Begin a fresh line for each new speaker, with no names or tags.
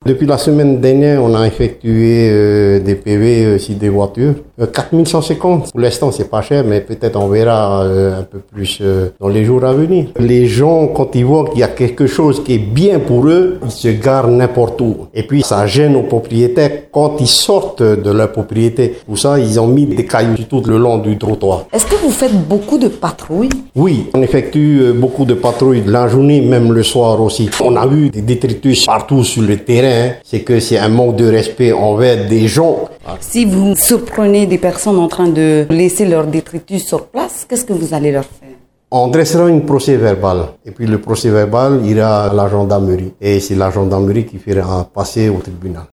Depuis la semaine dernière, on a effectué des PV sur des voitures. 4150. Pour l'instant, c'est pas cher, mais peut-être on verra un peu plus dans les jours à venir. Les gens, quand ils voient qu'il y a quelque chose qui est bien pour eux, ils se garent n'importe où. Et puis, ça gêne aux propriétaires quand ils sortent de leur propriété. Pour ça, ils ont mis des cailloux tout le long du trottoir.
Est-ce que vous faites beaucoup de patrouilles?
Oui, on effectue beaucoup de patrouilles la journée, même le soir aussi. On a vu des détritus partout sur le terrain. C'est que c'est un manque de respect envers des gens.
Si vous surprenez des personnes en train de laisser leurs détritus sur place, qu'est-ce que vous allez leur faire?
On dressera une procès verbal. Et puis le procès verbal ira à la gendarmerie. Et c'est la gendarmerie qui fera passer au tribunal.